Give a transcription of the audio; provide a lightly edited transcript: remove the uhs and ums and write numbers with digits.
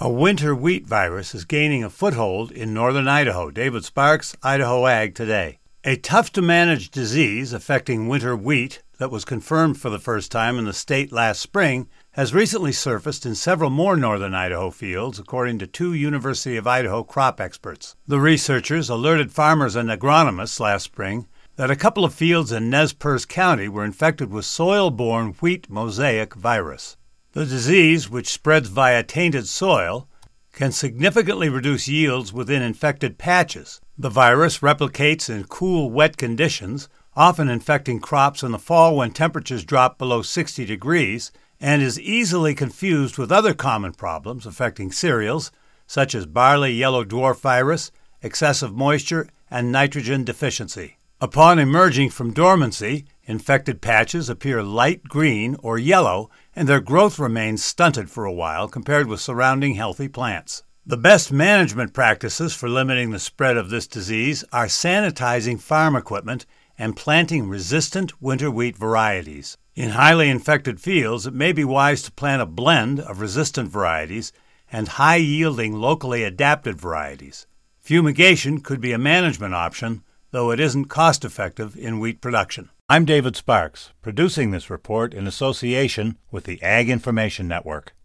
A winter wheat virus is gaining a foothold in northern Idaho. David Sparks, Idaho Ag Today. A tough-to-manage disease affecting winter wheat that was confirmed for the first time in the state last spring has recently surfaced in several more northern Idaho fields, according to two University of Idaho crop experts. The researchers alerted farmers and agronomists last spring that a couple of fields in Nez Perce County were infected with soil-borne wheat mosaic virus. The disease, which spreads via tainted soil, can significantly reduce yields within infected patches. The virus replicates in cool, wet conditions, often infecting crops in the fall when temperatures drop below 60 degrees, and is easily confused with other common problems affecting cereals, such as barley yellow dwarf virus, excessive moisture, and nitrogen deficiency. Upon emerging from dormancy, infected patches appear light green or yellow, and their growth remains stunted for a while compared with surrounding healthy plants. The best management practices for limiting the spread of this disease are sanitizing farm equipment and planting resistant winter wheat varieties. In highly infected fields, it may be wise to plant a blend of resistant varieties and high-yielding, locally adapted varieties. Fumigation could be a management option, though it isn't cost-effective in wheat production. I'm David Sparks, producing this report in association with the Ag Information Network.